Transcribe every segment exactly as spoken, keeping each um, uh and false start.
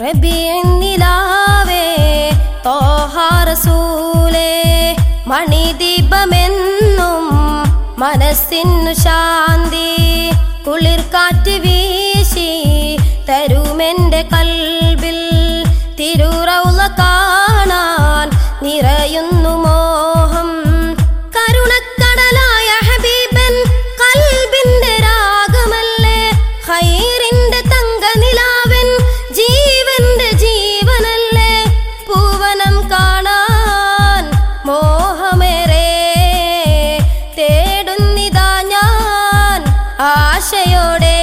റബീഇൻ നിലാവേ ത്വാഹ റസൂലേ മണിദീപമെന്നും മനസ്സിനു ശാന്തി കുളിർക്കാറ്റ് വീശി തരുമെന്റെ കൽബിൽ തിരുറൗള കാണാൻ നിറയുന്നു മോഹം കരുണക്കടലായ ഹബീബൻ കൽബിന്റെ രാഗമല്ലേ ഖൈറിന്റെ തങ്ക നിലാവൻ ജീവന്റെ ജീവനല്ലേ പൂവനം കാണാൻ മോഹമേറെ തേടുന്നിതാ ഞാൻ ആശയോടെ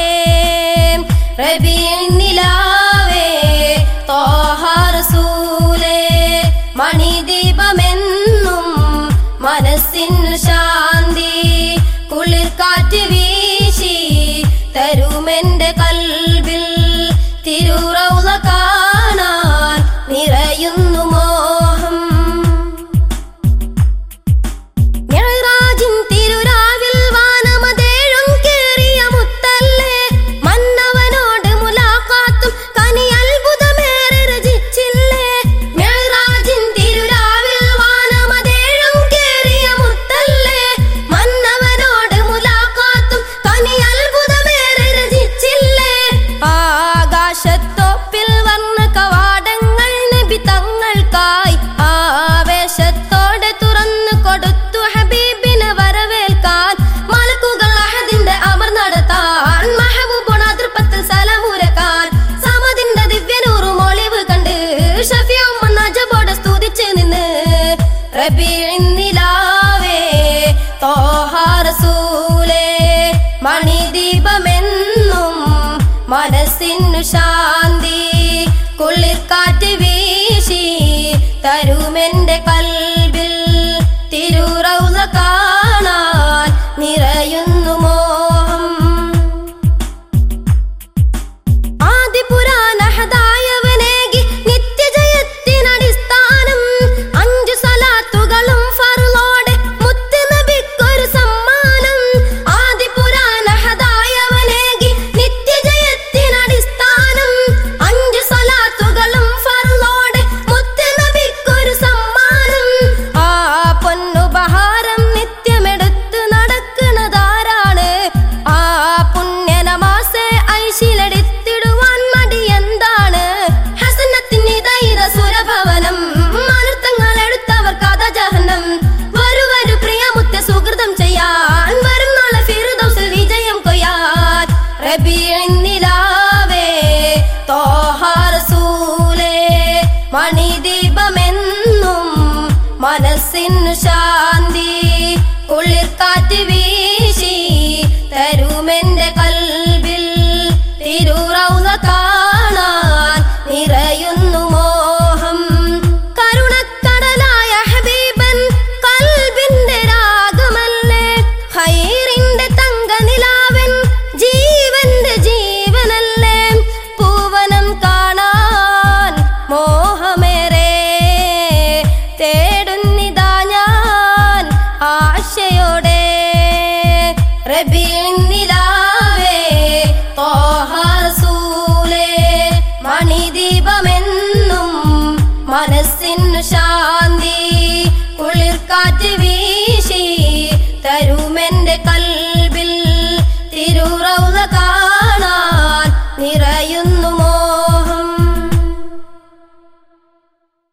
റബീഇൻ നിലാവേ ത്വാഹ റസൂലേ മണിദീപമെന്നും മനസ്സിനു ശാന്തി കുളിർക്കാറ്റ് വീശി തരുമെന്റെ കൽബിൽ തിരുറൗള കാണാൻ നിറയുന്നു മോഹം മിഅ്റാജിൻ തിരുരാവിൽ വാനമതേഴും കേറിയ മുത്തല്ലേ മന്നവനോട് മുലാഖാത്തും കനി അത്ഭുതമേറെ രചിച്ചില്ലേ മിഅ്റാജിൻ തിരുരാവിൽ വാനമതേഴും കേറിയ മുത്തല്ലേ മന്നവനോട് മുലാഖാത്തും കനി അത്ഭുതമേറെ രചിച്ചില്ലേ ആകാശത്തോപ്പിൽ വർണ്ണ കവാടങ്ങൾ നബി തങ്ങൾക്കായി ആവേശത്തോടെ തുറന്നു കൊടുത്തു ഹബീബിനെ വരവേൽക്കാൻ മലക്കുകൾ അഹദിന്റെ അമർ നടത്താൻ മഹബൂബുന തൃപ്പത്തിൽ സലമുരക്കാൻ സമദിന്റെ ദിവ്യനൂറും ഒളിവ് കണ്ട് ഷഫിയും നജബോടെ സ്തുതിച്ച് നിന്ന് റബീഇൻ നിലാവേ ത്വാഹ റസൂലേ മണിദീപമെന്നും മനസ്സിനു ശാന്തി കുളിർക്കാറ്റ് വീശി തരുമെന്റെ കൽബിൽ തിരുറൗള കാണാൻ നിറയുന്നു മോഹം ആദിപുരാനഹദായവനേകി നിത്യജയത്തിനടിസ്ഥാനം അഞ്ചു സലാത്തുകളും ഫർളോടെ മുത്ത് നബിക്കൊരു സമ്മാനം ആദിപുരാനഹദായവനേകി നിത്യജയത്തിനടിസ്ഥാനം അഞ്ചു സലാത്തുകളും ഫർളോടെ മുത്ത് നബിക്കൊരു സമ്മാനം ആ പൊന്നുപഹാരം നിത്യമെടുത്ത് നടക്കുന്നതാരാണ് ആ പുണ്യ നമാസെ ഐശിലെടുത്തിടുവാൻ മടി എന്താണ് ഹസനത്തിന് ധൈര്യ സുരഭവനം അനർത്ഥങ്ങൾ എടുത്തവർ കഥ ജഹന്നം വരു വരു പ്രിയമുത്ത സുഹൃതം ചെയ്യാൻ വരും നാളെ ഫിർദൗസിൽ വിജയം കൊയ്യാൻ റബീഇൻ നിലാവേ ത്വാഹ റസൂലേ മണിദീപമെന്നും മനസ്സിനു ശാന്തി കുളിർക്കാറ്റ് വീശി തരുമെന്റെ കൽബിൽ തിരുറൗള കാണാൻ നിറയുന്നു മോഹം കരുണക്കടലായ ഹബീബൻ കൽബിന്റെ രാഗമല്ലേ ഖൈറിന്റെ തങ്ക നിലാവൻ ജീവന്റെ ജീവനല്ലേ പൂവനം കാണാൻ മോഹമേറെ തേടുന്നിതാ ഞാൻ ആശയോടെ റബീഇൻ നിലാവേ ത്വാഹ റസൂലേ മണിദീപമെന്നും മനസ്സിനു ശാന്തി കുളിർക്കാറ്റ് വീശി തരുമെന്റെ കൽ